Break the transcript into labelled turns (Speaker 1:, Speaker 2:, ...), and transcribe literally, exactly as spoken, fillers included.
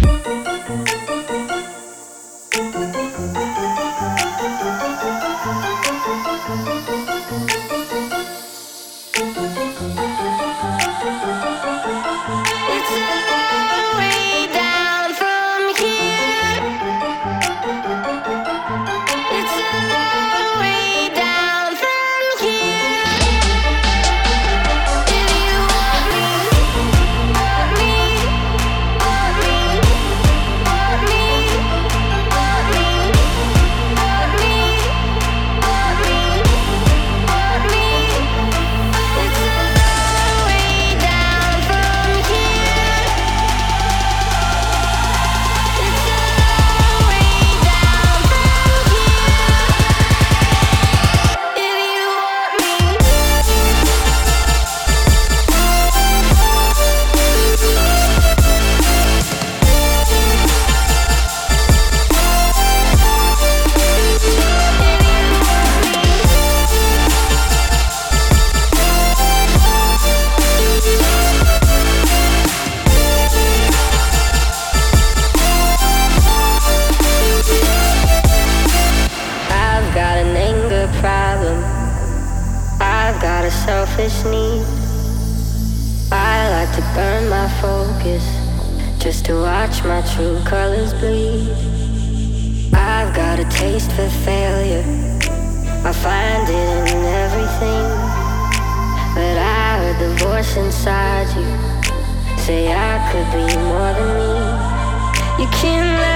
Speaker 1: selfish need. I like to burn my focus just to watch my true colors bleed. I've got a taste for failure, I find it in everything. But I heard the voice inside you say I could be more than me. You can